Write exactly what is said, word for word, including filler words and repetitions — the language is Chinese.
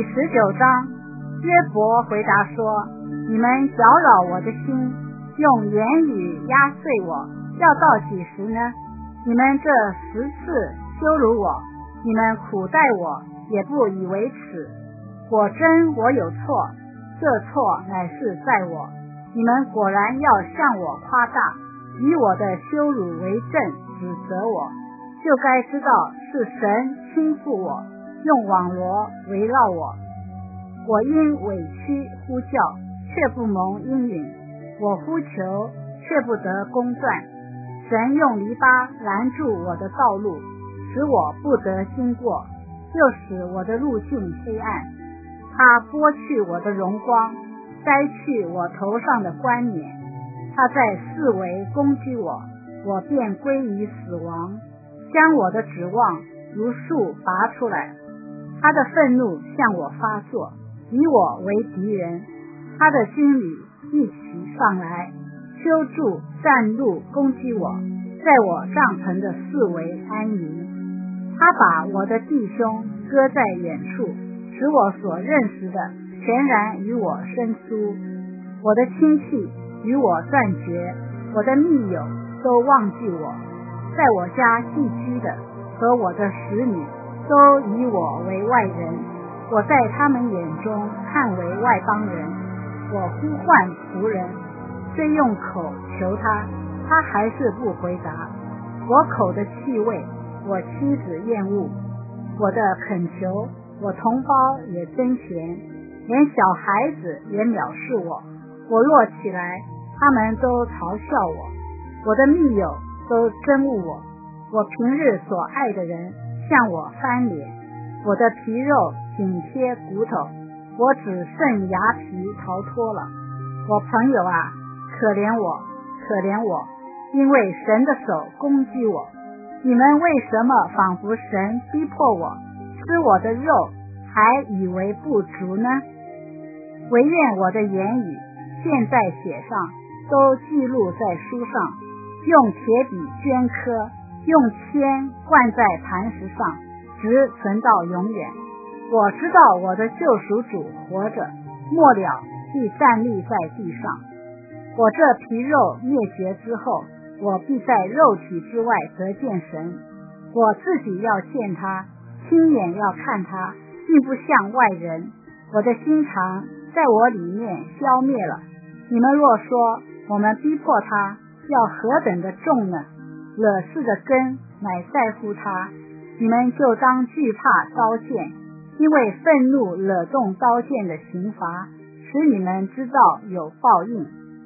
第十九章，约伯回答说：你们搅扰我的心，用言语压碎我，要到几时呢？你们这十次羞辱我，你们苦待我，也不以为耻。果真我有错，这错乃是在我。你们果然要向我夸大，以我的羞辱为证，指责我，就该知道是神倾覆我，用网罗围绕我。我因委屈呼叫，却不蒙应允；我呼求，却不得公断。神用篱笆拦住我的道路，使我不得经过，又使我的路径黑暗。他剥去我的荣光，摘去我头上的冠冕。他在四围攻击我，我便归于死亡，将我的指望如树拔出来。他的愤怒向我发作，以我为敌人。他的军旅一起上来，修筑站路攻击我，在我帐篷的四围安营。他把我的弟兄搁在远处，使我所认识的全然与我生疏。我的亲戚与我断绝，我的密友都忘记我。在我家寄居的和我的使女都以我为外人，我在他们眼中看为外邦人。我呼唤仆人，虽用口求他，他还是不回答。我口的气味，我妻子厌恶；我的恳求，我同胞也憎嫌，连小孩子也藐视我。我若起来，他们都嘲笑我；我的密友都憎恶我。我平日所爱的人向我翻脸，我的皮肉紧贴骨头，我只剩牙皮逃脱了。我朋友啊，可怜我，可怜我，因为神的手攻击我。你们为什么仿佛神逼迫我，吃我的肉，还以为不足呢？惟愿我的言语现在写上，都记录在书上，用铁笔镌刻，用铅灌在磐石上，直存到永远。我知道我的救赎主活着，末了必站立在地上。我这皮肉灭绝之后，我必在肉体之外得见神。我自己要见他，亲眼要看他，并不像外人。我的心肠在我里面消灭了。你们若说我们逼迫他，要何等的重呢？惹事的根乃在乎他。你们就当惧怕刀剑，因为愤怒惹动刀剑的刑罚，使你们知道有报应。